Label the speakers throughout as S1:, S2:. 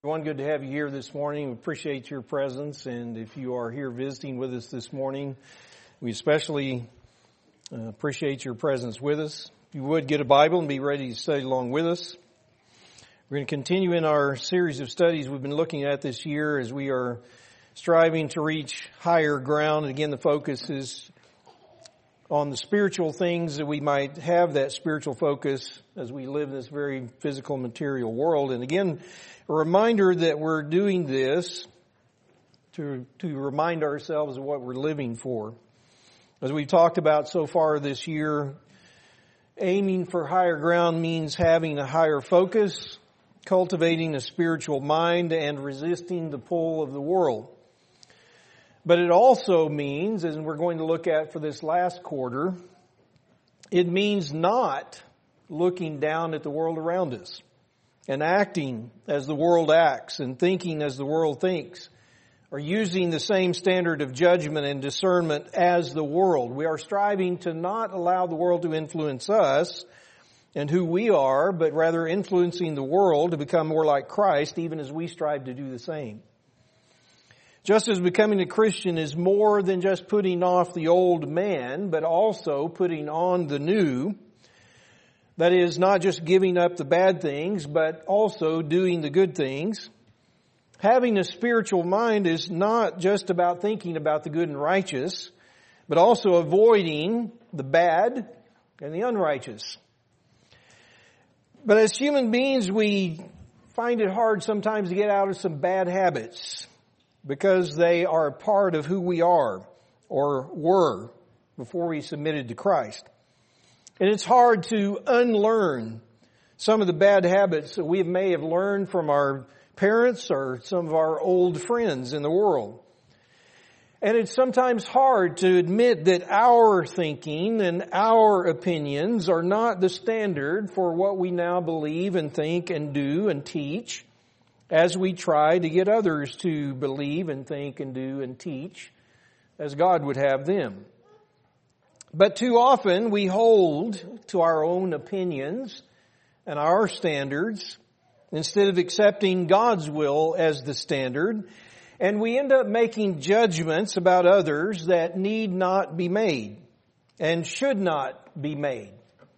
S1: Everyone, good to have you here this morning. We appreciate your presence, and if you are here visiting with us this morning, we especially appreciate your presence with us. If you would, get a Bible and be ready to study along with us. We're going to continue in our series of studies we've been looking at this year as we are striving to reach higher ground. And again, the focus is on the spiritual things, that we might have that spiritual focus as we live in this very physical, material world. And again, a reminder that we're doing this to remind ourselves of what we're living for. As we've talked about so far this year, aiming for higher ground means having a higher focus, cultivating a spiritual mind, and resisting the pull of the world. But it also means, as we're going to look at for this last quarter, it means not looking down at the world around us and acting as the world acts and thinking as the world thinks, or using the same standard of judgment and discernment as the world. We are striving to not allow the world to influence us and who we are, but rather influencing the world to become more like Christ, even as we strive to do the same. Just as becoming a Christian is more than just putting off the old man, but also putting on the new. That is, not just giving up the bad things, but also doing the good things. Having a spiritual mind is not just about thinking about the good and righteous, but also avoiding the bad and the unrighteous. But as human beings, we find it hard sometimes to get out of some bad habits because they are a part of who we are or were before we submitted to Christ. And it's hard to unlearn some of the bad habits that we may have learned from our parents or some of our old friends in the world. And it's sometimes hard to admit that our thinking and our opinions are not the standard for what we now believe and think and do and teach, as we try to get others to believe and think and do and teach as God would have them. But too often we hold to our own opinions and our standards instead of accepting God's will as the standard, and we end up making judgments about others that need not be made and should not be made.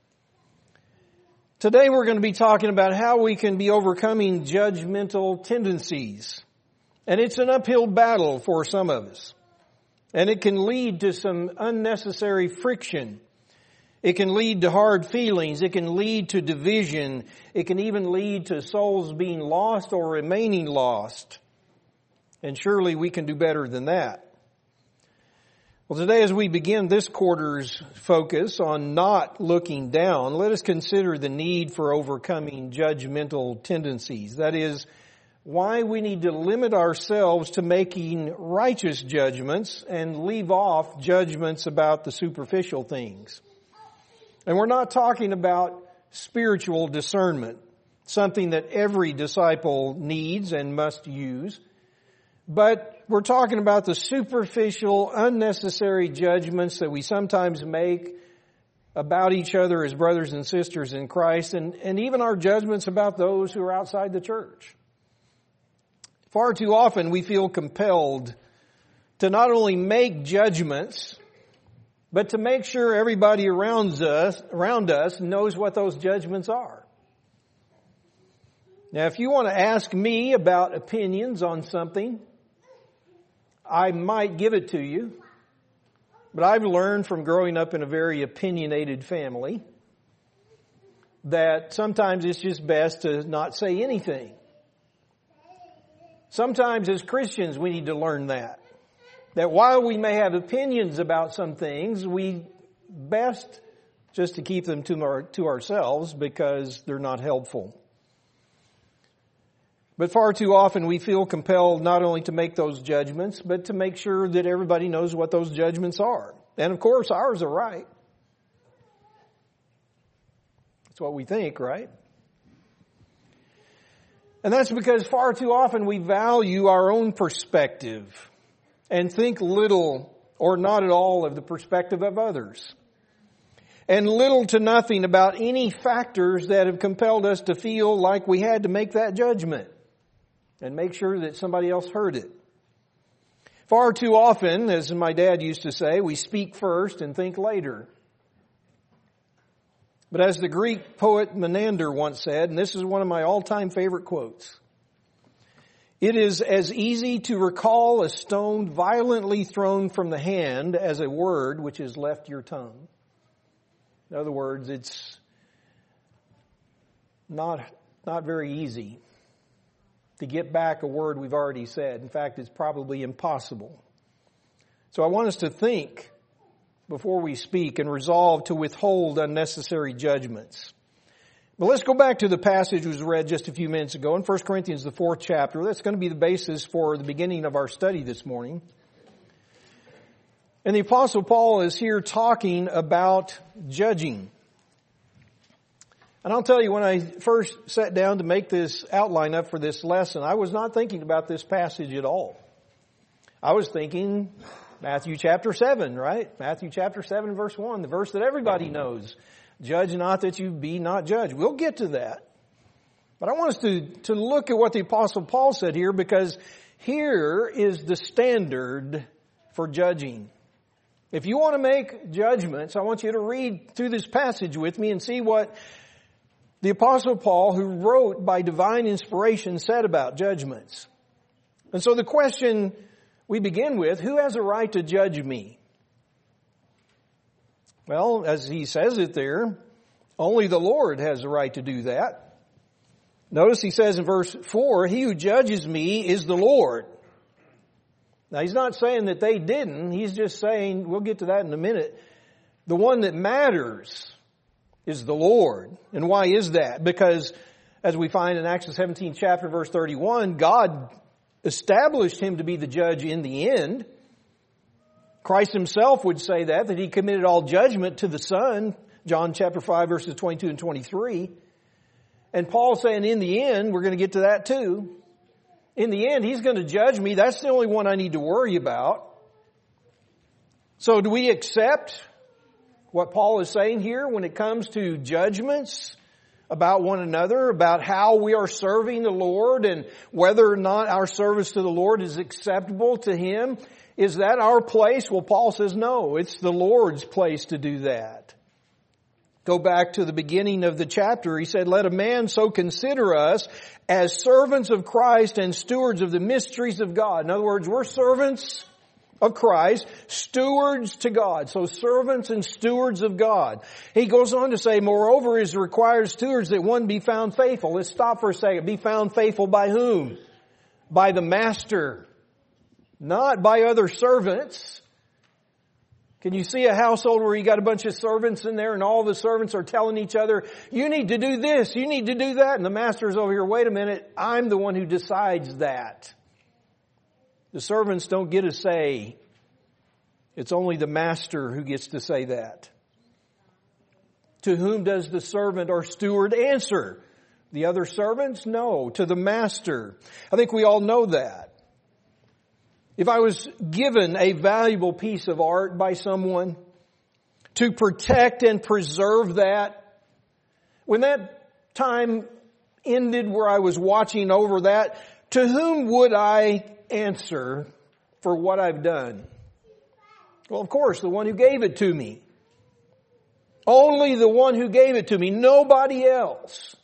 S1: Today we're going to be talking about how we can be overcoming judgmental tendencies. And it's an uphill battle for some of us. And it can lead to some unnecessary friction. It can lead to hard feelings. It can lead to division. It can even lead to souls being lost or remaining lost. And surely we can do better than that. Well, today as we begin this quarter's focus on not looking down, let us consider the need for overcoming judgmental tendencies. That is, why we need to limit ourselves to making righteous judgments and leave off judgments about the superficial things. And we're not talking about spiritual discernment, something that every disciple needs and must use. But we're talking about the superficial, unnecessary judgments that we sometimes make about each other as brothers and sisters in Christ, and even our judgments about those who are outside the church. Far too often we feel compelled to not only make judgments, but to make sure everybody around us knows what those judgments are. Now, if you want to ask me about opinions on something, I might give it to you, but I've learned from growing up in a very opinionated family that sometimes it's just best to not say anything. Sometimes as Christians we need to learn that while we may have opinions about some things, we best just to keep them to ourselves because they're not helpful. But far too often we feel compelled not only to make those judgments, but to make sure that everybody knows what those judgments are. And of course, ours are right. That's what we think, right? And that's because far too often we value our own perspective and think little or not at all of the perspective of others. And little to nothing about any factors that have compelled us to feel like we had to make that judgment. and make sure that somebody else heard it. Far too often, as my dad used to say, we speak first and think later. But as the Greek poet Menander once said, and this is one of my all-time favorite quotes, it is as easy to recall a stone violently thrown from the hand as a word which has left your tongue. In other words, it's not very easy to get back a word we've already said. In fact, it's probably impossible. So I want us to think before we speak and resolve to withhold unnecessary judgments. But let's go back to the passage that was read just a few minutes ago in 1 Corinthians, the 4th chapter. That's going to be the basis for the beginning of our study this morning. And the Apostle Paul is here talking about judging. And I'll tell you, when I first sat down to make this outline up for this lesson, I was not thinking about this passage at all. I was thinking Matthew chapter 7, right? Matthew chapter 7, verse 1, the verse that everybody knows. Judge not that you be not judged. We'll get to that. But I want us to look at what the Apostle Paul said here, because here is the standard for judging. If you want to make judgments, I want you to read through this passage with me and see what the Apostle Paul, who wrote by divine inspiration, said about judgments. And so the question we begin with, who has a right to judge me? Well, as he says it there, only the Lord has the right to do that. Notice he says in verse 4, he who judges me is the Lord. Now he's not saying that they didn't. He's just saying, we'll get to that in a minute, the one that matters is the Lord. And why is that? Because as we find in Acts 17 chapter verse 31, God established him to be the judge in the end. Christ himself would say that he committed all judgment to the Son, John chapter 5 verses 22 and 23. And Paul saying in the end, we're going to get to that too. In the end, he's going to judge me. That's the only one I need to worry about. So do we accept what Paul is saying here when it comes to judgments about one another, about how we are serving the Lord and whether or not our service to the Lord is acceptable to Him? Is that our place? Well, Paul says no, it's the Lord's place to do that. Go back to the beginning of the chapter. He said, let a man so consider us as servants of Christ and stewards of the mysteries of God. In other words, we're servants of Christ, stewards to God. So servants and stewards of God. He goes on to say, moreover, is required stewards that one be found faithful. Let's stop for a second. Be found faithful by whom? By the master. Not by other servants. Can you see a household where you got a bunch of servants in there and all the servants are telling each other, you need to do this, you need to do that. And the master's over here, wait a minute, I'm the one who decides that. The servants don't get a say. It's only the master who gets to say that. To whom does the servant or steward answer? The other servants? No, to the master. I think we all know that. If I was given a valuable piece of art by someone to protect and preserve that, when that time ended where I was watching over that, to whom would I answer for what I've done? Well, of course, the one who gave it to me. Only the one who gave it to me, nobody else.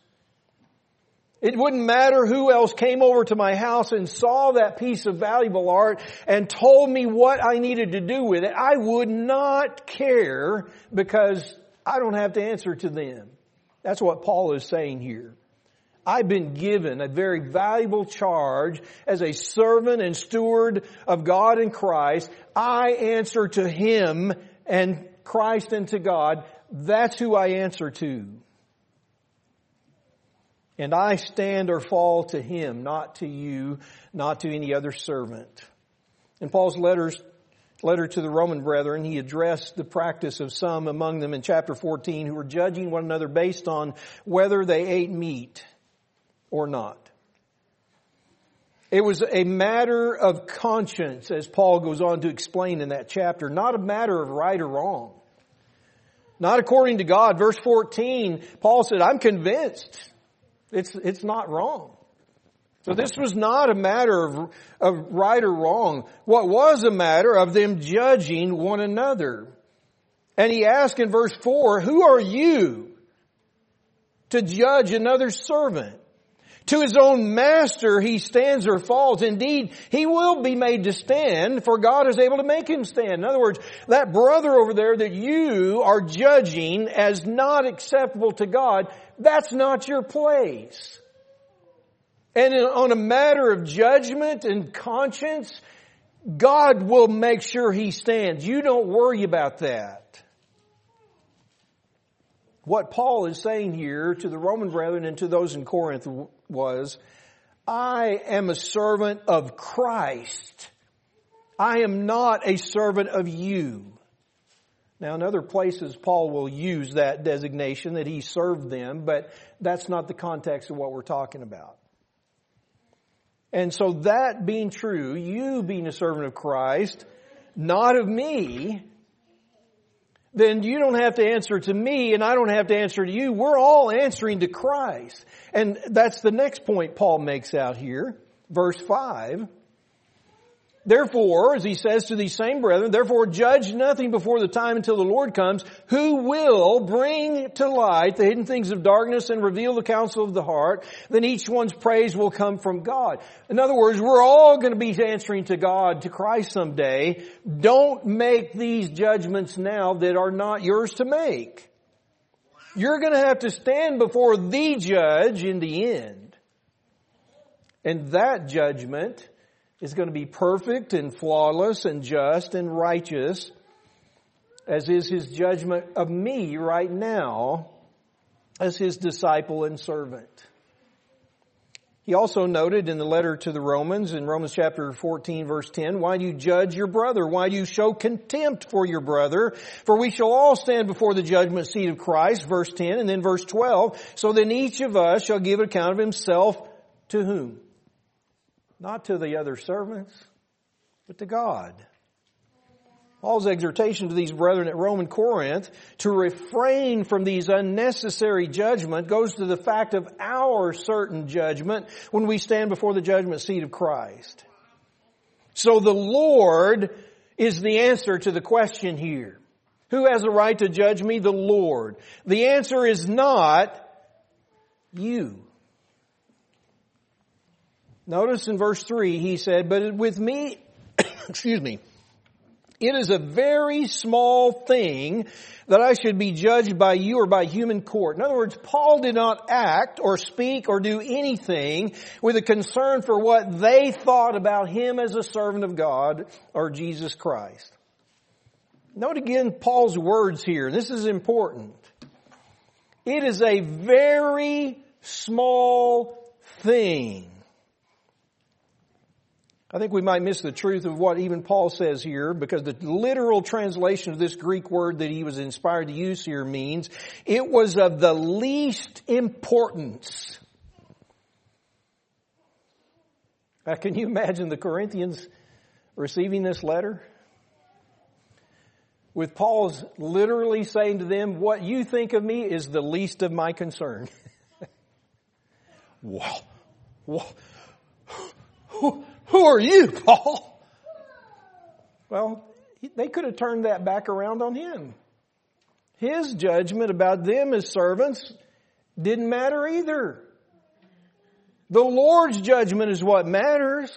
S1: It wouldn't matter who else came over to my house and saw that piece of valuable art and told me what I needed to do with it. I would not care because I don't have to answer to them. That's what Paul is saying here. I've been given a very valuable charge as a servant and steward of God and Christ. I answer to Him and Christ and to God. That's who I answer to. And I stand or fall to Him, not to you, not to any other servant. In Paul's letter to the Roman brethren, he addressed the practice of some among them in chapter 14 who were judging one another based on whether they ate meat or not. It was a matter of conscience, as Paul goes on to explain in that chapter, not a matter of right or wrong. Not according to God. Verse 14, Paul said, I'm convinced. It's not wrong. So this was not a matter of right or wrong. What was a matter of them judging one another. And he asked in verse 4, who are you to judge another's servant? To his own master he stands or falls. Indeed, he will be made to stand, for God is able to make him stand. In other words, that brother over there that you are judging as not acceptable to God, that's not your place. And on a matter of judgment and conscience, God will make sure he stands. You don't worry about that. What Paul is saying here to the Roman brethren and to those in Corinth was, I am a servant of Christ. I am not a servant of you. Now in other places Paul will use that designation that he served them, but that's not the context of what we're talking about. And so that being true, you being a servant of Christ, not of me, then you don't have to answer to me and I don't have to answer to you. We're all answering to Christ. And that's the next point Paul makes out here. Verse 5. Therefore, as he says to these same brethren, therefore judge nothing before the time until the Lord comes, who will bring to light the hidden things of darkness and reveal the counsel of the heart. Then each one's praise will come from God. In other words, we're all going to be answering to God, to Christ someday. Don't make these judgments now that are not yours to make. You're going to have to stand before the judge in the end. And that judgment is going to be perfect and flawless and just and righteous, as is his judgment of me right now as his disciple and servant. He also noted in the letter to the Romans, in Romans chapter 14 verse 10, why do you judge your brother? Why do you show contempt for your brother? For we shall all stand before the judgment seat of Christ, verse 10, and then verse 12. So then each of us shall give account of himself to whom? Not to the other servants, but to God. Paul's exhortation to these brethren at Rome and Corinth to refrain from these unnecessary judgment goes to the fact of our certain judgment when we stand before the judgment seat of Christ. So the Lord is the answer to the question here. Who has a right to judge me? The Lord. The answer is not you. Notice in verse 3 he said, but with me, excuse me, it is a very small thing that I should be judged by you or by human court. In other words, Paul did not act or speak or do anything with a concern for what they thought about him as a servant of God or Jesus Christ. Note again Paul's words here. This is important. It is a very small thing. I think we might miss the truth of what even Paul says here, because the literal translation of this Greek word that he was inspired to use here means it was of the least importance. Now, can you imagine the Corinthians receiving this letter? With Paul's literally saying to them, what you think of me is the least of my concern. Wow. Who are you, Paul? Well, they could have turned that back around on him. His judgment about them as servants didn't matter either. The Lord's judgment is what matters.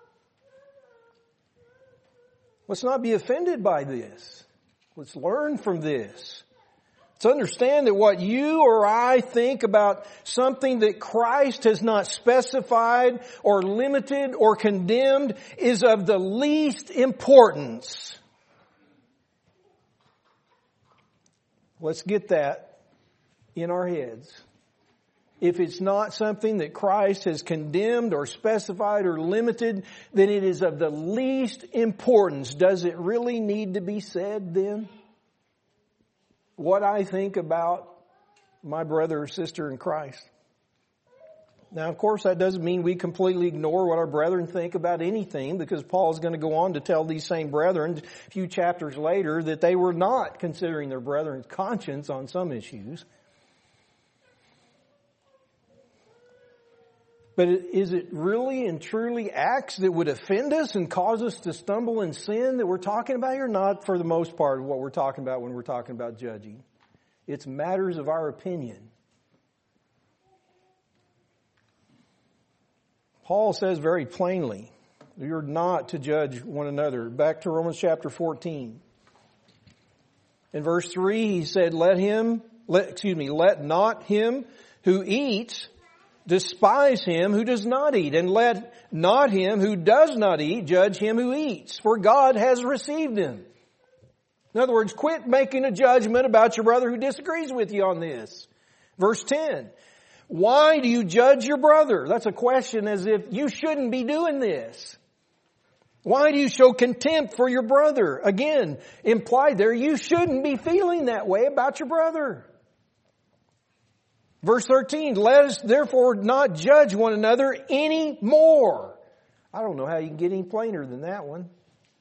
S1: Let's not be offended by this. Let's learn from this. Let's understand that what you or I think about something that Christ has not specified or limited or condemned is of the least importance. Let's get that in our heads. If it's not something that Christ has condemned or specified or limited, then it is of the least importance. Does it really need to be said then? What I think about my brother or sister in Christ. Now, of course, that doesn't mean we completely ignore what our brethren think about anything, because Paul is going to go on to tell these same brethren a few chapters later that they were not considering their brethren's conscience on some issues. But is it really and truly acts that would offend us and cause us to stumble in sin that we're talking about here? Not for the most part of what we're talking about when we're talking about judging. It's matters of our opinion. Paul says very plainly, you're not to judge one another. Back to Romans chapter 14. In verse 3, he said, let not him who eats despise him who does not eat, and let not him who does not eat judge him who eats, for God has received him. In other words, quit making a judgment about your brother who disagrees with you on this. Verse 10, why do you judge your brother? That's a question as if you shouldn't be doing this. Why do you show contempt for your brother? Again, implied there, you shouldn't be feeling that way about your brother. Verse 13, let us therefore not judge one another any more. I don't know how you can get any plainer than that one.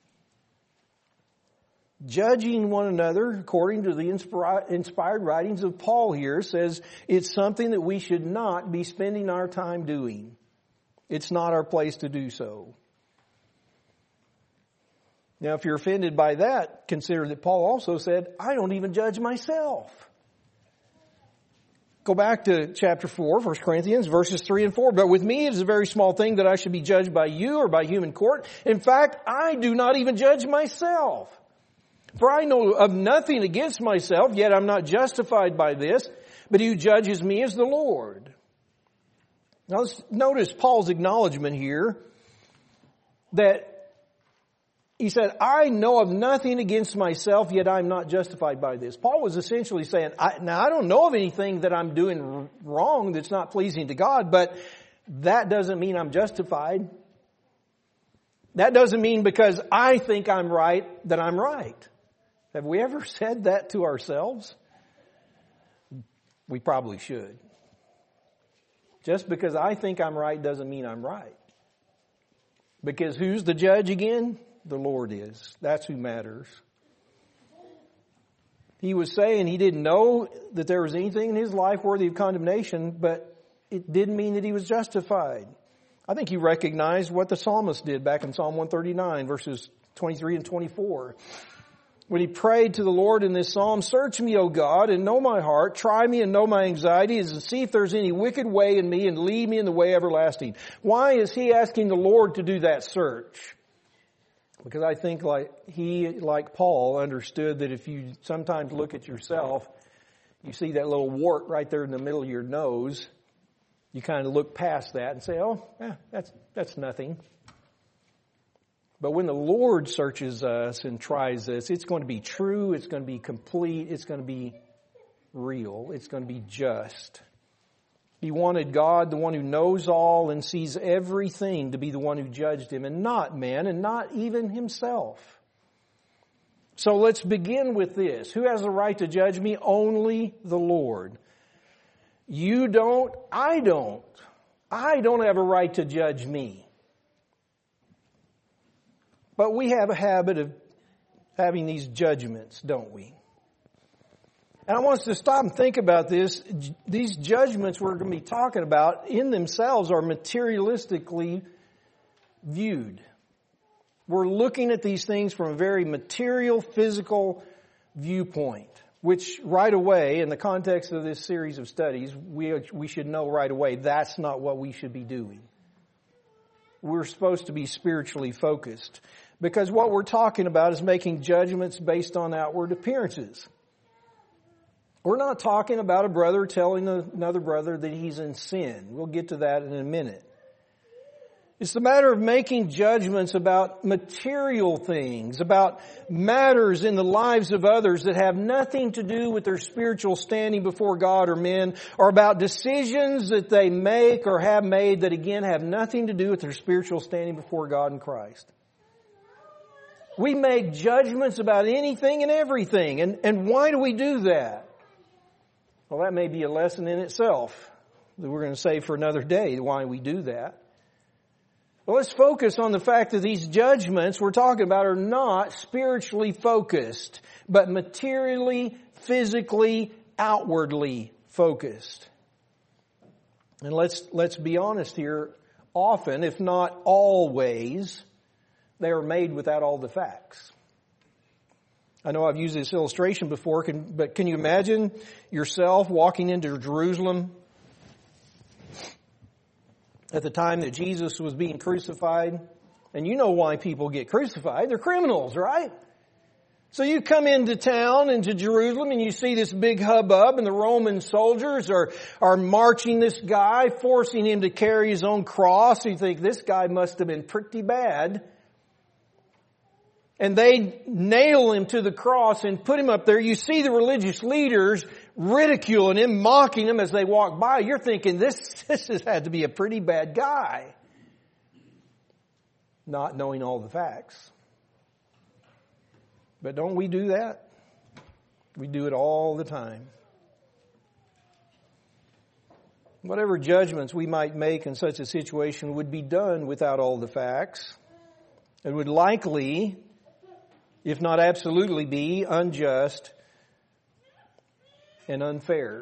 S1: Judging one another, according to the inspired writings of Paul here, says it's something that we should not be spending our time doing. It's not our place to do so. Now, if you're offended by that, consider that Paul also said, I don't even judge myself. Go back to chapter 4, 1 Corinthians, verses 3 and 4. But with me it is a very small thing that I should be judged by you or by human court. In fact, I do not even judge myself. For I know of nothing against myself, yet I'm not justified by this. But he who judges me is the Lord. Now let's notice Paul's acknowledgement here that he said, I know of nothing against myself, yet I'm not justified by this. Paul was essentially saying, I don't know of anything that I'm doing wrong that's not pleasing to God, but that doesn't mean I'm justified. That doesn't mean because I think I'm right that I'm right. Have we ever said that to ourselves? We probably should. Just because I think I'm right doesn't mean I'm right. Because who's the judge again? The Lord is. That's who matters. He was saying he didn't know that there was anything in his life worthy of condemnation, but it didn't mean that he was justified. I think he recognized what the psalmist did back in Psalm 139, verses 23 and 24. When he prayed to the Lord in this psalm, search me, O God, and know my heart. Try me and know my anxieties, and see if there's any wicked way in me, and lead me in the way everlasting. Why is he asking the Lord to do that search? Because I think like Paul, understood that if you sometimes look at yourself, you see that little wart right there in the middle of your nose, you kind of look past that and say, that's nothing. But when the Lord searches us and tries us, it's going to be true, it's going to be complete, it's going to be real, it's going to be just. He wanted God, the one who knows all and sees everything, to be the one who judged him, and not man, and not even himself. So let's begin with this. Who has the right to judge me? Only the Lord. You don't, I don't. I don't have a right to judge me. But we have a habit of having these judgments, don't we? And I want us to stop and think about this. These judgments we're going to be talking about in themselves are materialistically viewed. We're looking at these things from a very material, physical viewpoint, which right away, in the context of this series of studies, we should know right away that's not what we should be doing. We're supposed to be spiritually focused, because what we're talking about is making judgments based on outward appearances. We're not talking about a brother telling another brother that he's in sin. We'll get to that in a minute. It's the matter of making judgments about material things, about matters in the lives of others that have nothing to do with their spiritual standing before God or men, or about decisions that they make or have made that again have nothing to do with their spiritual standing before God and Christ. We make judgments about anything and everything. And why do we do that? Well, that may be a lesson in itself that we're going to save for another day, why we do that. Well, let's focus on the fact that these judgments we're talking about are not spiritually focused, but materially, physically, outwardly focused. And let's be honest here, often, if not always, they are made without all the facts. I know I've used this illustration before, but can you imagine yourself walking into Jerusalem at the time that Jesus was being crucified? And you know why people get crucified. They're criminals, right? So you come into town, into Jerusalem, and you see this big hubbub, and the Roman soldiers are marching this guy, forcing him to carry his own cross. You think, this guy must have been pretty bad. And they nail him to the cross and put him up there. You see the religious leaders ridiculing him, mocking him as they walk by. You're thinking, this has had to be a pretty bad guy. Not knowing all the facts. But don't we do that? We do it all the time. Whatever judgments we might make in such a situation would be done without all the facts. It would likely, if not absolutely, be unjust and unfair.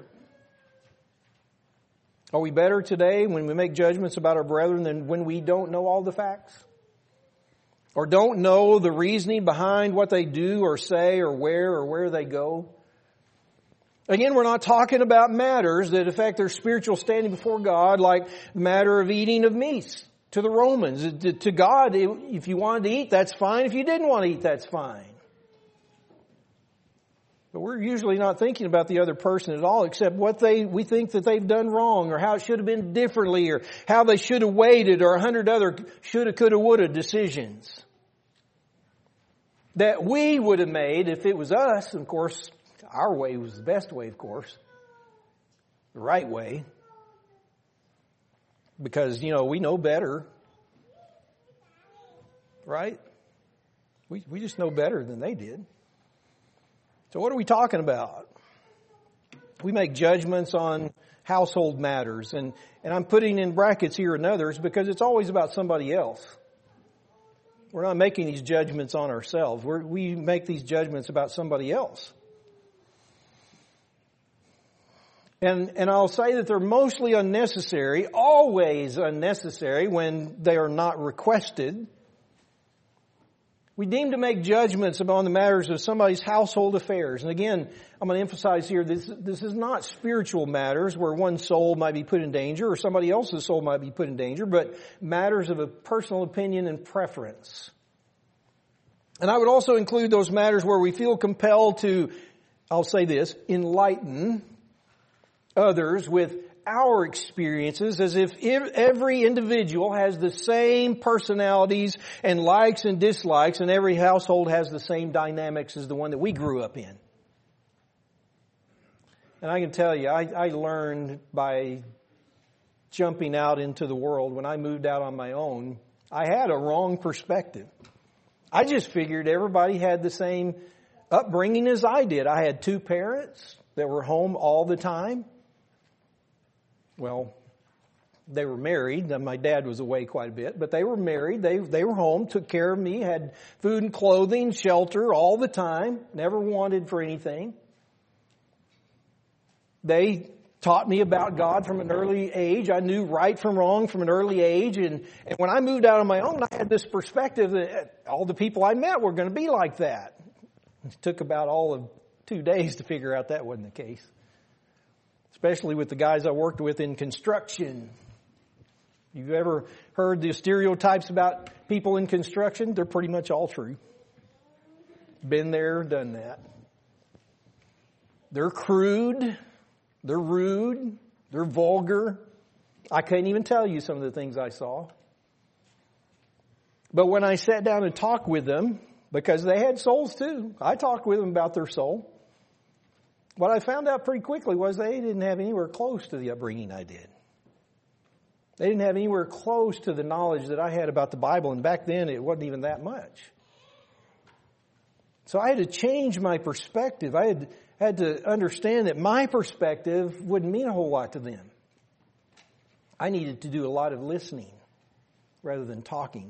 S1: Are we better today when we make judgments about our brethren than when we don't know all the facts? Or don't know the reasoning behind what they do or say or where they go? Again, we're not talking about matters that affect their spiritual standing before God, like the matter of eating of meats to the Romans. To God, if you wanted to eat, that's fine. If you didn't want to eat, that's fine. But we're usually not thinking about the other person at all, except what we think that they've done wrong, or how it should have been differently, or how they should have waited, or 100 other shoulda, coulda, woulda decisions that we would have made if it was us. Of course, our way was the best way, of course. The right way. Because, we know better. Right? We just know better than they did. So what are we talking about? We make judgments on household matters. And I'm putting in brackets here and others because it's always about somebody else. We're not making these judgments on ourselves. We make these judgments about somebody else. And I'll say that they're mostly unnecessary, always unnecessary when they are not requested. We deem to make judgments upon the matters of somebody's household affairs. And again, I'm going to emphasize here, this is not spiritual matters where one soul might be put in danger or somebody else's soul might be put in danger, but matters of a personal opinion and preference. And I would also include those matters where we feel compelled to, I'll say this, enlighten others with our experiences, as if every individual has the same personalities and likes and dislikes, and every household has the same dynamics as the one that we grew up in. And I can tell you, I learned by jumping out into the world. When I moved out on my own, I had a wrong perspective. I just figured everybody had the same upbringing as I did. I had two parents that were home all the time. Well, they were married. My dad was away quite a bit, but they were married. They were home, took care of me, had food and clothing, shelter all the time, never wanted for anything. They taught me about God from an early age. I knew right from wrong from an early age. And when I moved out on my own, I had this perspective that all the people I met were going to be like that. It took about all of 2 days to figure out that wasn't the case. Especially with the guys I worked with in construction. You've ever heard the stereotypes about people in construction? They're pretty much all true. Been there, done that. They're crude. They're rude. They're vulgar. I can't even tell you some of the things I saw. But when I sat down and talked with them, because they had souls too, I talked with them about their soul. What I found out pretty quickly was they didn't have anywhere close to the upbringing I did. They didn't have anywhere close to the knowledge that I had about the Bible, and back then it wasn't even that much. So I had to change my perspective. I had to understand that my perspective wouldn't mean a whole lot to them. I needed to do a lot of listening rather than talking.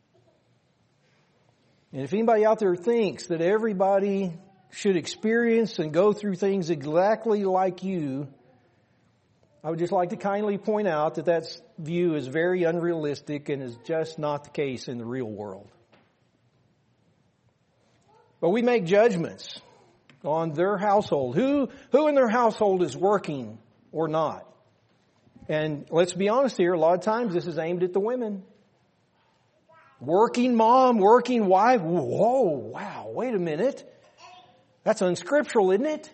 S1: And if anybody out there thinks that everybody should experience and go through things exactly like you, I would just like to kindly point out that view is very unrealistic and is just not the case in the real world. But we make judgments on their household. Who in their household is working or not? And let's be honest here, a lot of times this is aimed at the women. Working mom, working wife. Whoa, wow, wait a minute. That's unscriptural, isn't it?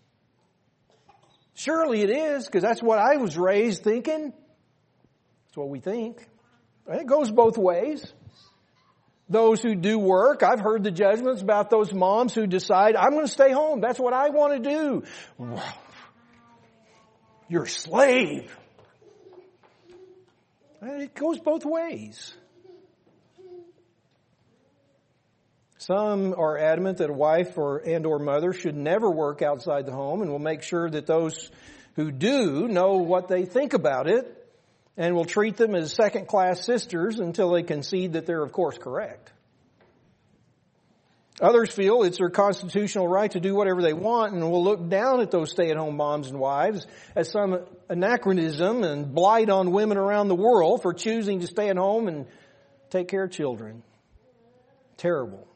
S1: Surely it is, because that's what I was raised thinking. That's what we think. And it goes both ways. Those who do work, I've heard the judgments about those moms who decide, I'm going to stay home. That's what I want to do. You're a slave. And it goes both ways. Some are adamant that a wife or mother should never work outside the home, and will make sure that those who do know what they think about it, and will treat them as second-class sisters until they concede that they're, of course, correct. Others feel it's their constitutional right to do whatever they want, and will look down at those stay-at-home moms and wives as some anachronism and blight on women around the world for choosing to stay at home and take care of children. Terrible.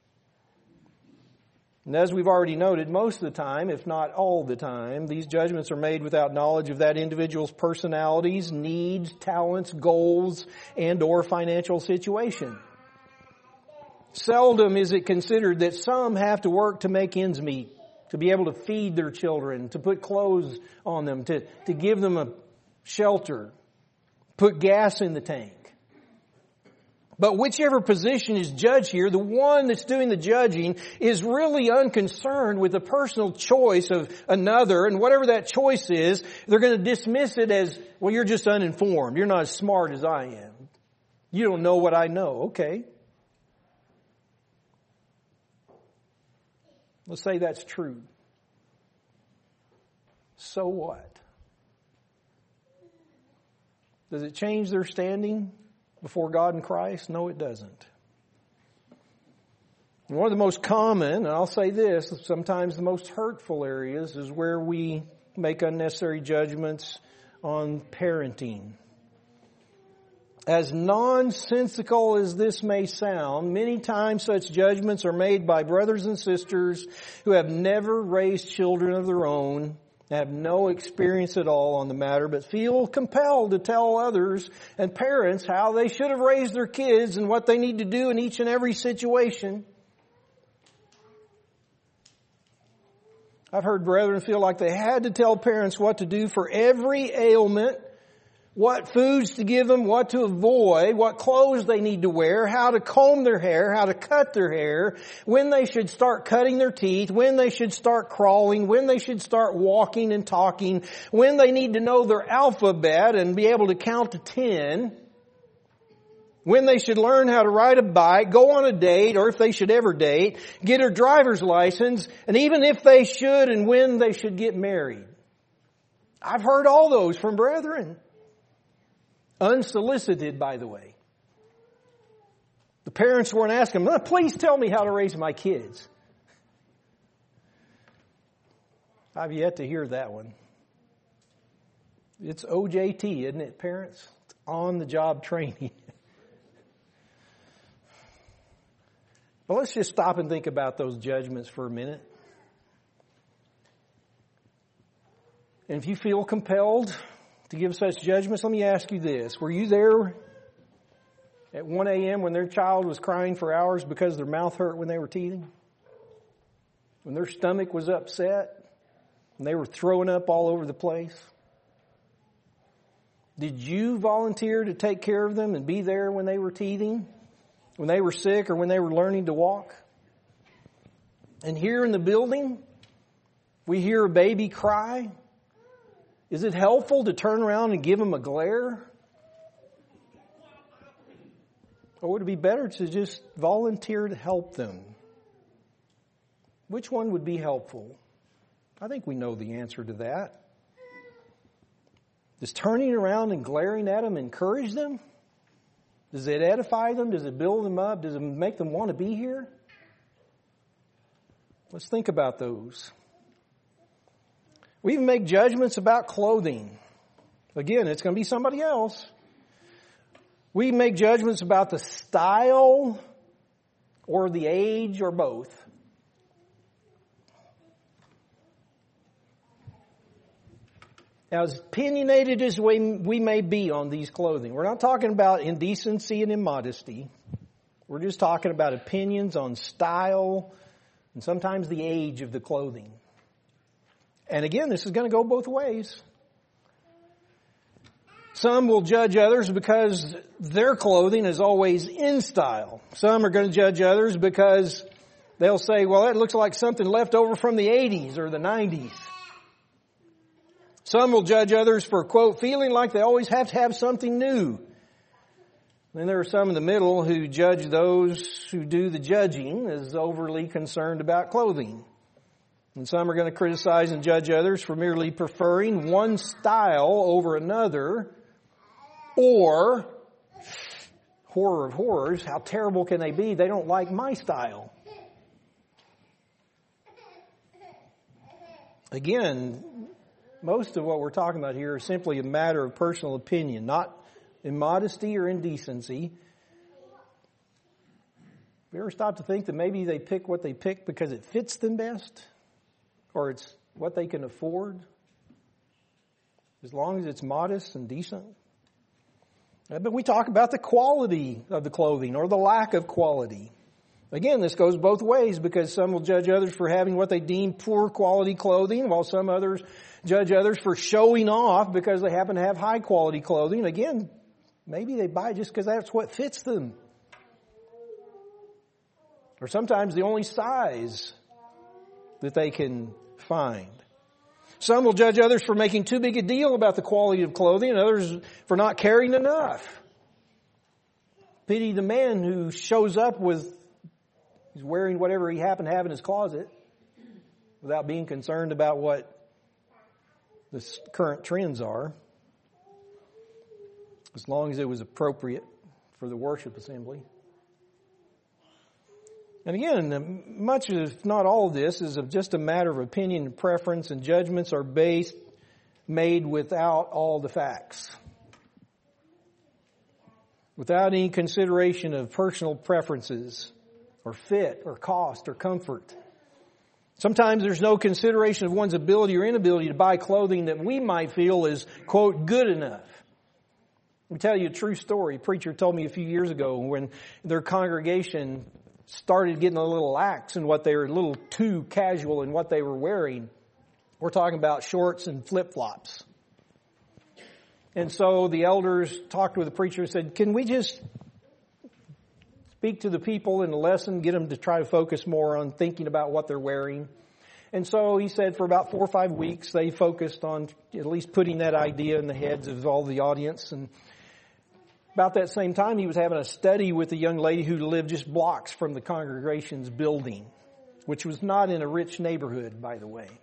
S1: And as we've already noted, most of the time, if not all the time, these judgments are made without knowledge of that individual's personalities, needs, talents, goals, and or financial situation. Seldom is it considered that some have to work to make ends meet, to be able to feed their children, to put clothes on them, to give them a shelter, put gas in the tank. But whichever position is judged here, the one that's doing the judging is really unconcerned with the personal choice of another, and whatever that choice is, they're going to dismiss it as, well, you're just uninformed. You're not as smart as I am. You don't know what I know. Okay. Let's say that's true. So what? Does it change their standing before God and Christ? No, it doesn't. And one of the most common, and I'll say this, sometimes the most hurtful areas is where we make unnecessary judgments on parenting. As nonsensical as this may sound, many times such judgments are made by brothers and sisters who have never raised children of their own, have no experience at all on the matter, but feel compelled to tell others and parents how they should have raised their kids and what they need to do in each and every situation. I've heard brethren feel like they had to tell parents what to do for every ailment, what foods to give them, what to avoid, what clothes they need to wear, how to comb their hair, how to cut their hair, when they should start cutting their teeth, when they should start crawling, when they should start walking and talking, when they need to know their alphabet and be able to count to 10, when they should learn how to ride a bike, go on a date, or if they should ever date, get a driver's license, and even if they should and when they should get married. I've heard all those from brethren. Unsolicited, by the way. The parents weren't asking them, please tell me how to raise my kids. I've yet to hear that one. It's OJT, isn't it, parents? It's on-the-job training. But let's just stop and think about those judgments for a minute. And if you feel compelled to give such judgments, let me ask you this. Were you there at 1 a.m. when their child was crying for hours because their mouth hurt when they were teething? When their stomach was upset? And they were throwing up all over the place? Did you volunteer to take care of them and be there when they were teething? When they were sick or when they were learning to walk? And here in the building, we hear a baby cry. Is it helpful to turn around and give them a glare? Or would it be better to just volunteer to help them? Which one would be helpful? I think we know the answer to that. Does turning around and glaring at them encourage them? Does it edify them? Does it build them up? Does it make them want to be here? Let's think about those. We even make judgments about clothing. Again, it's going to be somebody else. We make judgments about the style or the age or both. Now, as opinionated as we may be on these clothing, we're not talking about indecency and immodesty. We're just talking about opinions on style and sometimes the age of the clothing. And again, this is going to go both ways. Some will judge others because their clothing is always in style. Some are going to judge others because they'll say, well, that looks like something left over from the 80s or the 90s. Some will judge others for, quote, feeling like they always have to have something new. Then there are some in the middle who judge those who do the judging as overly concerned about clothing. And some are going to criticize and judge others for merely preferring one style over another. Or, horror of horrors, how terrible can they be? They don't like my style. Again, most of what we're talking about here is simply a matter of personal opinion, not immodesty or indecency. Have you ever stopped to think that maybe they pick what they pick because it fits them best? Or it's what they can afford? As long as it's modest and decent? But we talk about the quality of the clothing or the lack of quality. Again, this goes both ways because some will judge others for having what they deem poor quality clothing, while some others judge others for showing off because they happen to have high quality clothing. Again, maybe they buy it just because that's what fits them. Or sometimes the only size that they can find. Some will judge others for making too big a deal about the quality of clothing, and others for not caring enough. Pity the man who shows up he's wearing whatever he happened to have in his closet without being concerned about what the current trends are, as long as it was appropriate for the worship assembly. And again, much if not all of this is just a matter of opinion and preference, and judgments are made without all the facts. Without any consideration of personal preferences or fit or cost or comfort. Sometimes there's no consideration of one's ability or inability to buy clothing that we might feel is, quote, good enough. Let me tell you a true story. A preacher told me a few years ago when their congregation started getting a little lax in what they were, a little too casual in what they were wearing. We're talking about shorts and flip-flops. And so the elders talked with the preacher and said, can we just speak to the people in the lesson, get them to try to focus more on thinking about what they're wearing? And so he said for about 4 or 5 weeks, they focused on at least putting that idea in the heads of all the audience. And about that same time, he was having a study with a young lady who lived just blocks from the congregation's building, which was not in a rich neighborhood, by the way.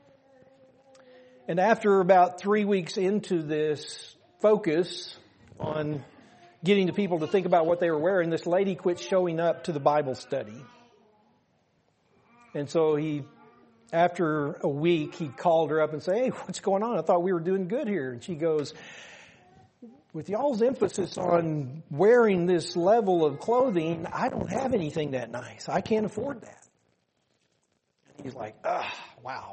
S1: And after about 3 weeks into this focus on getting the people to think about what they were wearing, this lady quit showing up to the Bible study. And so after a week, he called her up and said, hey, what's going on? I thought we were doing good here. And she goes, with y'all's emphasis on wearing this level of clothing, I don't have anything that nice. I can't afford that. And he's like, wow.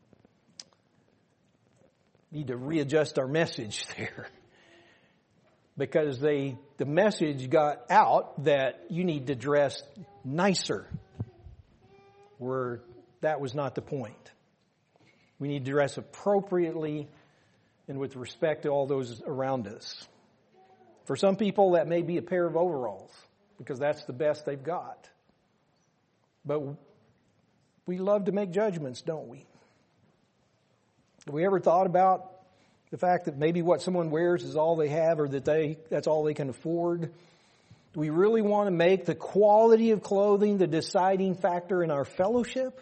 S1: Need to readjust our message there. Because the message got out that you need to dress nicer. Where that was not the point. We need to dress appropriately and with respect to all those around us. For some people, that may be a pair of overalls, because that's the best they've got. But we love to make judgments, don't we? Have we ever thought about the fact that maybe what someone wears is all they have, or that that's all they can afford? Do we really want to make the quality of clothing the deciding factor in our fellowship?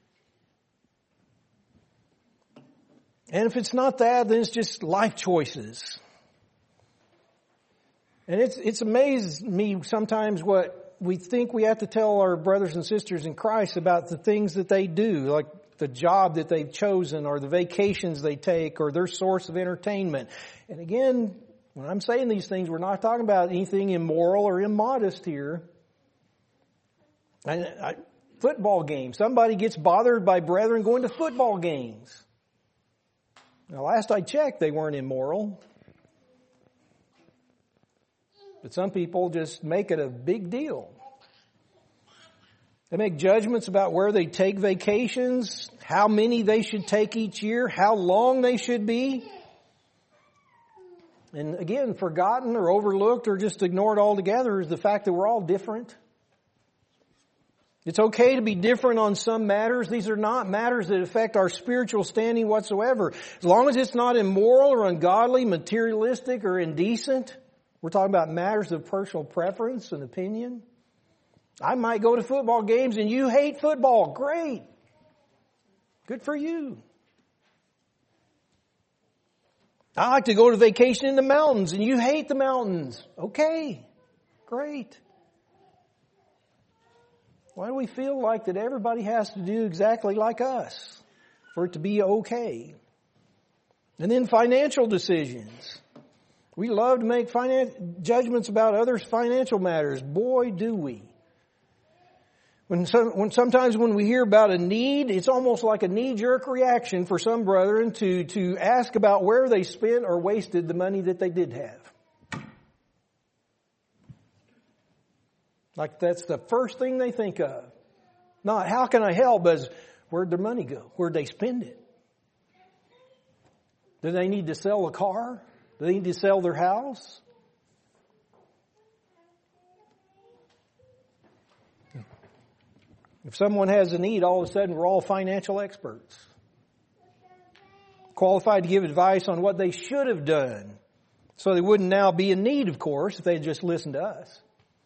S1: And if it's not that, then it's just life choices. And it's amazed me sometimes what we think we have to tell our brothers and sisters in Christ about the things that they do. Like the job that they've chosen or the vacations they take or their source of entertainment. And again, when I'm saying these things, we're not talking about anything immoral or immodest here. Football games. Somebody gets bothered by brethren going to football games. Now, last I checked, they weren't immoral. But some people just make it a big deal. They make judgments about where they take vacations, how many they should take each year, how long they should be. And again, forgotten or overlooked or just ignored altogether is the fact that we're all different. It's okay to be different on some matters. These are not matters that affect our spiritual standing whatsoever. As long as it's not immoral or ungodly, materialistic or indecent. We're talking about matters of personal preference and opinion. I might go to football games and you hate football. Great. Good for you. I like to go to vacation in the mountains and you hate the mountains. Okay. Great. Why do we feel like that everybody has to do exactly like us for it to be okay? And then financial decisions. We love to make judgments about others' financial matters. Boy, do we. Sometimes when we hear about a need, it's almost like a knee-jerk reaction for some brethren to ask about where they spent or wasted the money that they did have. Like that's the first thing they think of. Not how can I help, but where'd their money go? Where'd they spend it? Do they need to sell a car? Do they need to sell their house? If someone has a need, all of a sudden we're all financial experts. Qualified to give advice on what they should have done. So they wouldn't now be in need, of course, if they had just listened to us.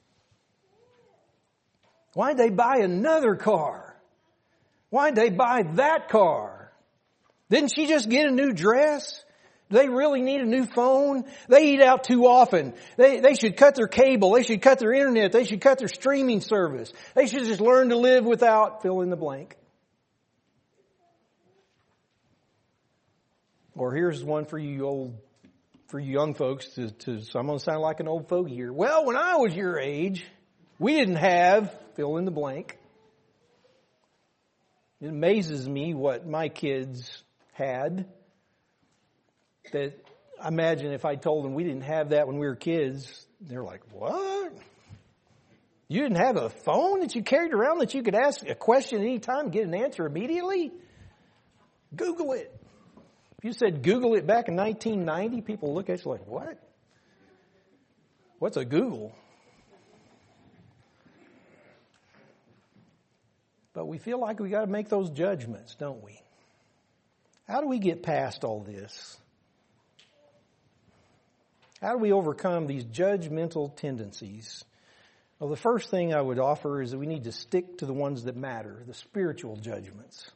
S1: Why'd they buy another car? Why'd they buy that car? Didn't she just get a new dress? Do they really need a new phone? They eat out too often. They should cut their cable. They should cut their internet. They should cut their streaming service. They should just learn to live without fill in the blank. Or here's one for you young folks so I'm going to sound like an old fogey here. Well, when I was your age, we didn't have fill in the blank. It amazes me what my kids had. That I imagine if I told them we didn't have that when we were kids, they're like, what? You didn't have a phone that you carried around that you could ask a question at any time and get an answer immediately? Google it. If you said Google it back in 1990, people look at you like, what? What's a Google? But we feel like we got to make those judgments, don't we? How do we get past all this? How do we overcome these judgmental tendencies? Well, the first thing I would offer is that we need to stick to the ones that matter, the spiritual judgments.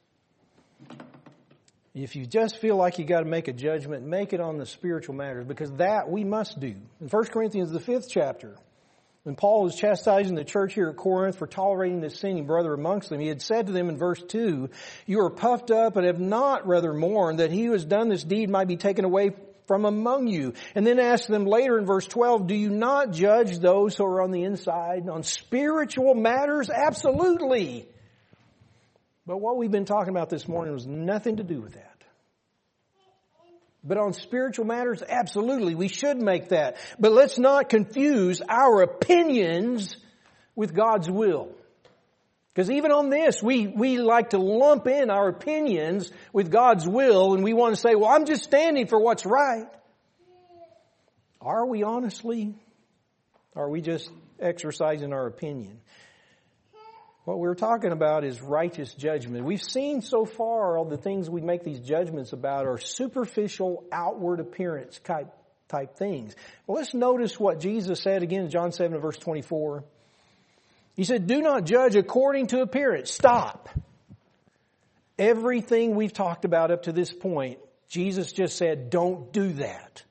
S1: If you just feel like you got to make a judgment, make it on the spiritual matters, because that we must do. In 1 Corinthians, the 5th chapter, when Paul was chastising the church here at Corinth for tolerating this sinning brother amongst them, he had said to them in verse 2, you are puffed up and have not rather mourned that he who has done this deed might be taken away from among you. And then asked them later in verse 12, do you not judge those who are on the inside on spiritual matters? Absolutely. But what we've been talking about this morning was nothing to do with that. But on spiritual matters, absolutely, we should make that. But let's not confuse our opinions with God's will. Because even on this, we like to lump in our opinions with God's will, and we want to say, well, I'm just standing for what's right. Are we honestly? Or are we just exercising our opinion? What we're talking about is righteous judgment. We've seen so far all the things we make these judgments about are superficial, outward appearance type things. Well, let's notice what Jesus said again in John 7 verse 24. He said, do not judge according to appearance. Stop. Everything we've talked about up to this point, Jesus just said, don't do that.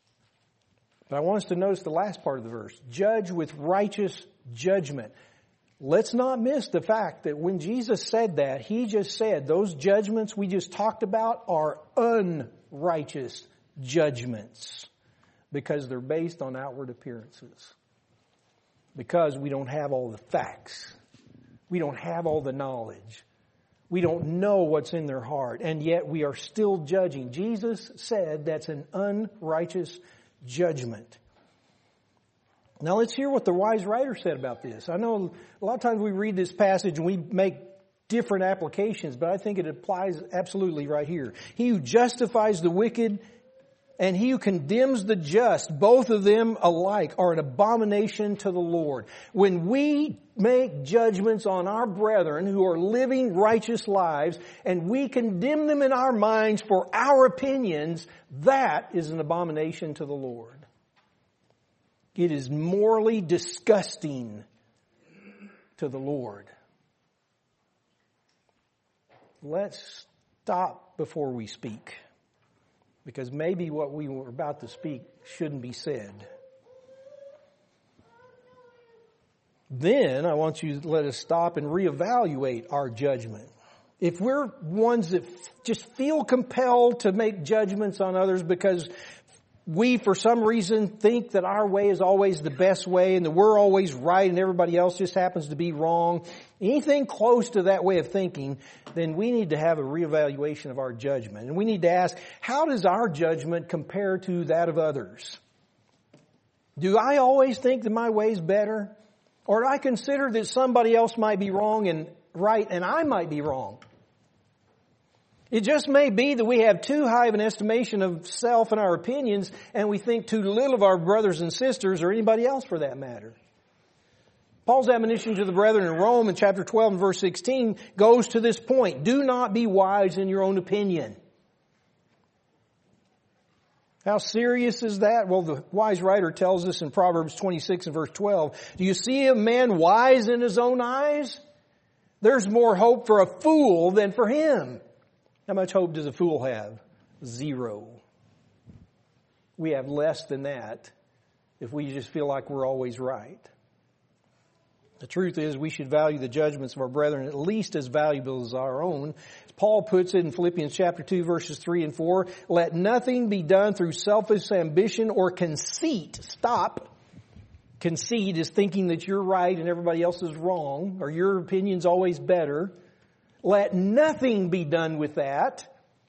S1: But I want us to notice the last part of the verse. Judge with righteous judgment. let's not miss the fact that when Jesus said that, He just said those judgments we just talked about are unrighteous judgments because they're based on outward appearances. Because we don't have all the facts. We don't have all the knowledge. We don't know what's in their heart, and yet we are still judging. Jesus said that's an unrighteous judgment. Now let's hear what the wise writer said about this. I know a lot of times we read this passage and we make different applications, but I think it applies absolutely right here. He who justifies the wicked and he who condemns the just, both of them alike are an abomination to the Lord. When we make judgments on our brethren who are living righteous lives and we condemn them in our minds for our opinions, that is an abomination to the Lord. It is morally disgusting to the Lord. Let's stop before we speak, because maybe what we were about to speak shouldn't be said. Then I want you to let us stop and reevaluate our judgment. If we're ones that just feel compelled to make judgments on others because we, for some reason, think that our way is always the best way and that we're always right and everybody else just happens to be wrong, anything close to that way of thinking, then we need to have a reevaluation of our judgment. And we need to ask, how does our judgment compare to that of others? Do I always think that my way is better? Or do I consider that somebody else might be wrong and right and I might be wrong? It just may be that we have too high of an estimation of self and our opinions, and we think too little of our brothers and sisters or anybody else for that matter. Paul's admonition to the brethren in Rome in chapter 12 and verse 16 goes to this point. Do not be wise in your own opinion. How serious is that? Well, the wise writer tells us in Proverbs 26 and verse 12, do you see a man wise in his own eyes? There's more hope for a fool than for him. How much hope does a fool have? 0. We have less than that if we just feel like we're always right. The truth is we should value the judgments of our brethren at least as valuable as our own. As Paul puts it in Philippians chapter 2 verses 3 and 4, let nothing be done through selfish ambition or conceit. Stop. Conceit is thinking that you're right and everybody else is wrong, or your opinion's always better. Let nothing be done with that.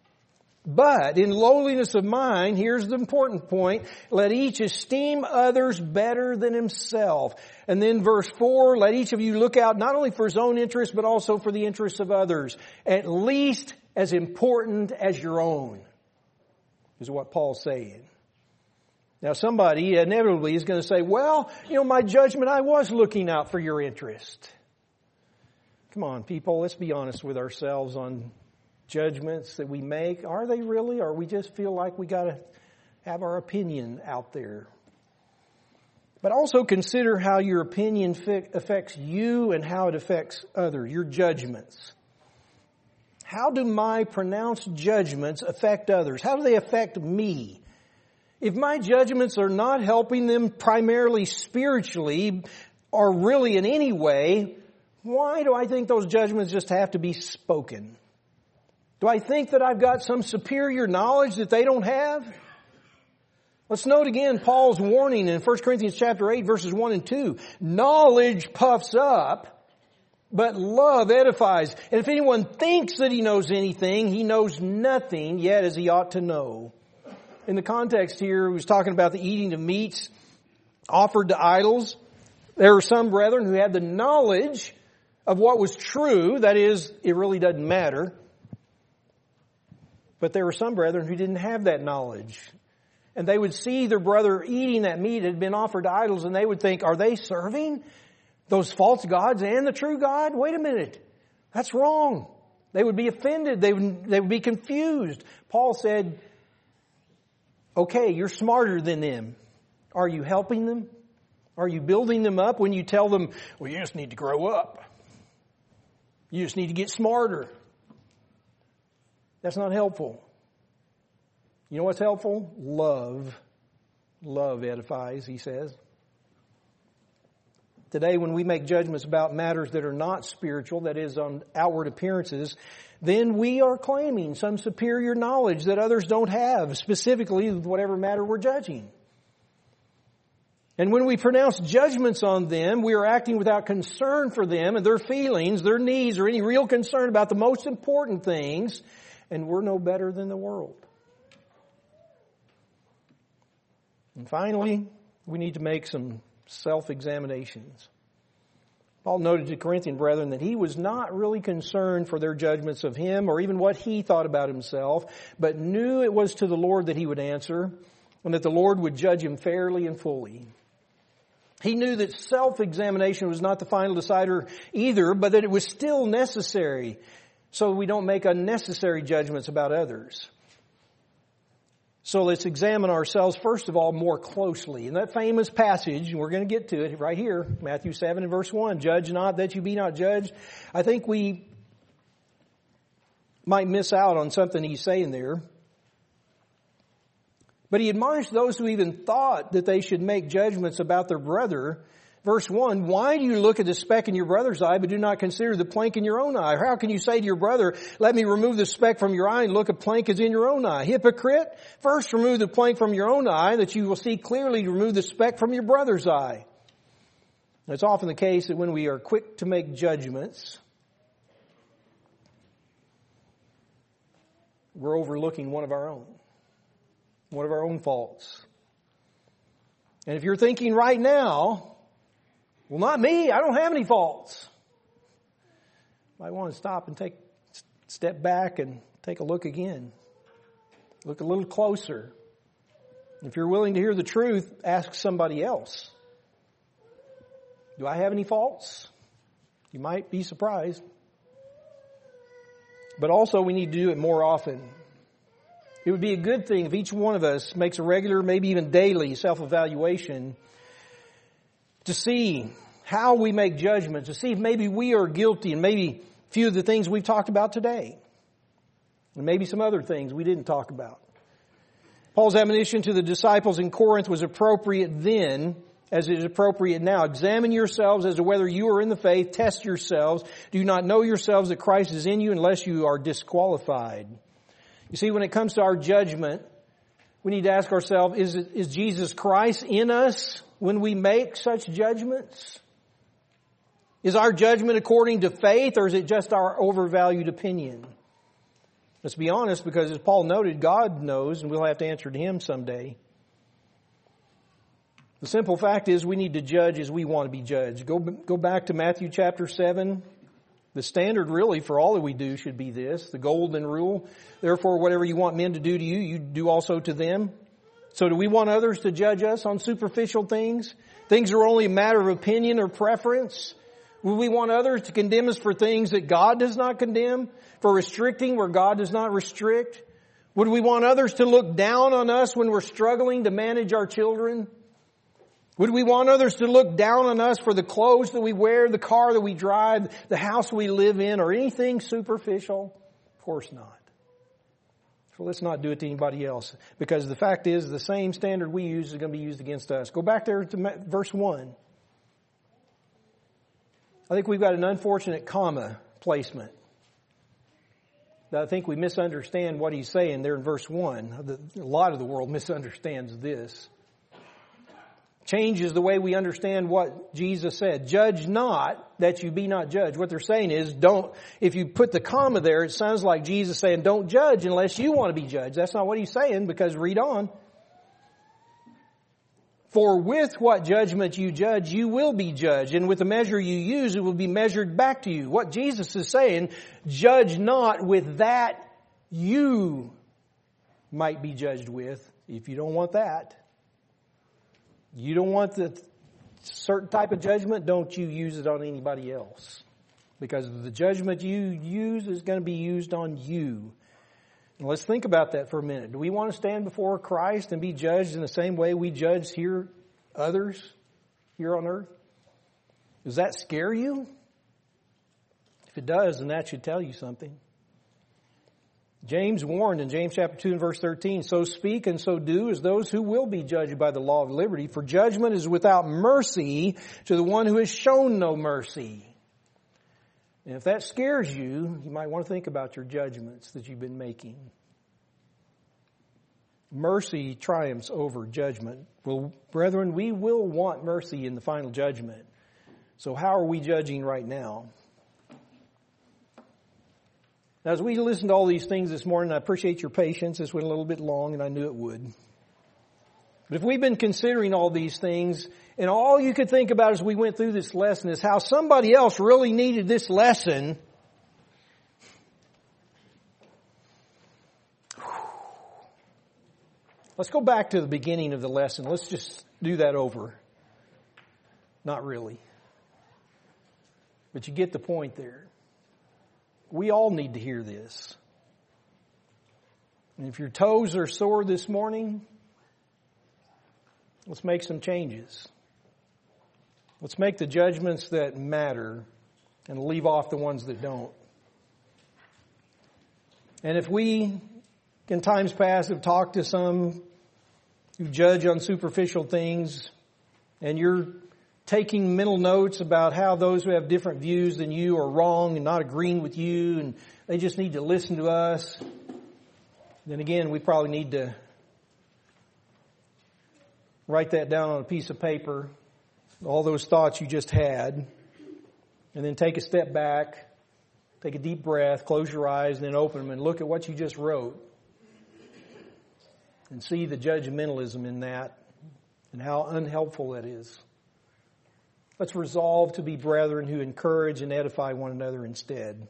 S1: But in lowliness of mind, here's the important point, let each esteem others better than himself. And then verse 4, let each of you look out not only for his own interest, but also for the interests of others, at least as important as your own, is what Paul's saying. Now somebody inevitably is going to say, well, my judgment, I was looking out for your interest. Come on, people, let's be honest with ourselves on judgments that we make. Are they really? Or we just feel like we got to have our opinion out there? But also consider how your opinion affects you and how it affects others, your judgments. How do my pronounced judgments affect others? How do they affect me? If my judgments are not helping them primarily spiritually or really in any way, why do I think those judgments just have to be spoken? Do I think that I've got some superior knowledge that they don't have? Let's note again Paul's warning in 1 Corinthians chapter 8 verses 1 and 2. Knowledge puffs up, but love edifies. And if anyone thinks that he knows anything, he knows nothing yet as he ought to know. In the context here, he was talking about the eating of meats offered to idols. There were some brethren who had the knowledge of what was true. That is, it really doesn't matter. But there were some brethren who didn't have that knowledge. And they would see their brother eating that meat that had been offered to idols, and they would think, are they serving those false gods and the true God? Wait a minute. That's wrong. They would be offended. They would be confused. Paul said, okay, you're smarter than them. Are you helping them? Are you building them up when you tell them, well, you just need to grow up? You just need to get smarter. That's not helpful. You know what's helpful? Love. Love edifies, he says. Today, when we make judgments about matters that are not spiritual, that is, on outward appearances, then we are claiming some superior knowledge that others don't have, specifically whatever matter we're judging. And when we pronounce judgments on them, we are acting without concern for them and their feelings, their needs, or any real concern about the most important things, and we're no better than the world. And finally, we need to make some self-examinations. Paul noted to Corinthian brethren that he was not really concerned for their judgments of him or even what he thought about himself, but knew it was to the Lord that he would answer and that the Lord would judge him fairly and fully. He knew that self-examination was not the final decider either, but that it was still necessary so we don't make unnecessary judgments about others. So let's examine ourselves, first of all, more closely. In that famous passage, and we're going to get to it right here, Matthew 7 and verse 1, judge not that you be not judged. I think we might miss out on something he's saying there. But he admonished those who even thought that they should make judgments about their brother. Verse 1, why do you look at the speck in your brother's eye, but do not consider the plank in your own eye? Or how can you say to your brother, let me remove the speck from your eye and look, a plank is in your own eye? Hypocrite, first remove the plank from your own eye, that you will see clearly to remove the speck from your brother's eye. It's often the case that when we are quick to make judgments, we're overlooking one of our own faults. And if you're thinking right now, well, not me, I don't have any faults, you might want to stop and step back and take a look again. Look a little closer. If you're willing to hear the truth, ask somebody else. Do I have any faults? You might be surprised. But also we need to do it more often. It would be a good thing if each one of us makes a regular, maybe even daily self-evaluation to see how we make judgments, to see if maybe we are guilty and maybe a few of the things we've talked about today. And maybe some other things we didn't talk about. Paul's admonition to the disciples in Corinth was appropriate then as it is appropriate now. Examine yourselves as to whether you are in the faith. Test yourselves. Do you not know yourselves that Christ is in you unless you are disqualified? You see, when it comes to our judgment, we need to ask ourselves, is Jesus Christ in us when we make such judgments? Is our judgment according to faith, or is it just our overvalued opinion? Let's be honest, because as Paul noted, God knows, and we'll have to answer to Him someday. The simple fact is we need to judge as we want to be judged. Go back to Matthew chapter 7. The standard really for all that we do should be this, the golden rule. Therefore, whatever you want men to do to you, you do also to them. So do we want others to judge us on superficial things? Things are only a matter of opinion or preference. Will we want others to condemn us for things that God does not condemn? For restricting where God does not restrict? Would we want others to look down on us when we're struggling to manage our children? Would we want others to look down on us for the clothes that we wear, the car that we drive, the house we live in, or anything superficial? Of course not. So let's not do it to anybody else. Because the fact is, the same standard we use is going to be used against us. Go back there to verse 1. I think we've got an unfortunate comma placement. I think we misunderstand what he's saying there in verse 1. A lot of the world misunderstands this. Changes the way we understand what Jesus said. Judge not that you be not judged. What they're saying is if you put the comma there, it sounds like Jesus saying don't judge unless you want to be judged. That's not what he's saying, because read on. For with what judgment you judge, you will be judged. And with the measure you use, it will be measured back to you. What Jesus is saying, judge not with that you might be judged with. If you don't want that, you don't want the certain type of judgment, don't you use it on anybody else. Because the judgment you use is going to be used on you. And let's think about that for a minute. Do we want to stand before Christ and be judged in the same way we judge others here on earth? Does that scare you? If it does, then that should tell you something. James warned in James chapter 2 and verse 13, so speak and so do as those who will be judged by the law of liberty, for judgment is without mercy to the one who has shown no mercy. And if that scares you, you might want to think about your judgments that you've been making. Mercy triumphs over judgment. Well, brethren, we will want mercy in the final judgment. So how are we judging right now? Now, as we listen to all these things this morning, I appreciate your patience. This went a little bit long, and I knew it would. But if we've been considering all these things, and all you could think about as we went through this lesson is how somebody else really needed this lesson, let's go back to the beginning of the lesson. Let's just do that over. Not really. But you get the point there. We all need to hear this. And if your toes are sore this morning, let's make some changes. Let's make the judgments that matter and leave off the ones that don't. And if we, in times past, have talked to some who judge on superficial things, and you're taking mental notes about how those who have different views than you are wrong and not agreeing with you, and they just need to listen to us, then again, we probably need to write that down on a piece of paper, all those thoughts you just had, and then take a step back, take a deep breath, close your eyes, and then open them and look at what you just wrote and see the judgmentalism in that and how unhelpful that is. Let's resolve to be brethren who encourage and edify one another instead.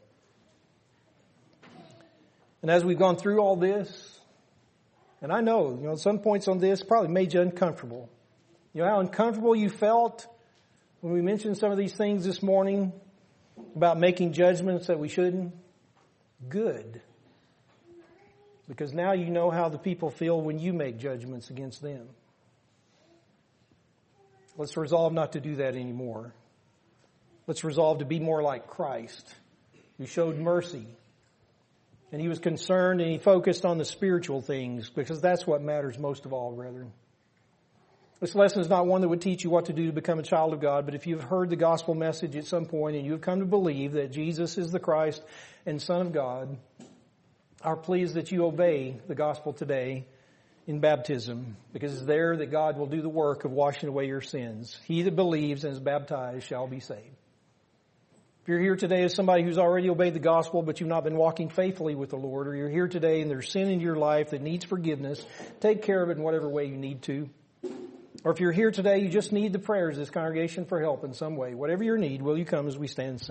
S1: And as we've gone through all this, and I know, some points on this probably made you uncomfortable. You know how uncomfortable you felt when we mentioned some of these things this morning about making judgments that we shouldn't? Good. Because now you know how the people feel when you make judgments against them. Let's resolve not to do that anymore. Let's resolve to be more like Christ, who showed mercy. And He was concerned and He focused on the spiritual things, because that's what matters most of all, brethren. This lesson is not one that would teach you what to do to become a child of God, but if you've heard the gospel message at some point and you've come to believe that Jesus is the Christ and Son of God, our plea is that you obey the gospel today in baptism, because it's there that God will do the work of washing away your sins. He that believes and is baptized shall be saved. If you're here today as somebody who's already obeyed the gospel, but you've not been walking faithfully with the Lord, or you're here today and there's sin in your life that needs forgiveness, take care of it in whatever way you need to. Or if you're here today, you just need the prayers of this congregation for help in some way. Whatever your need, will you come as we stand and sing?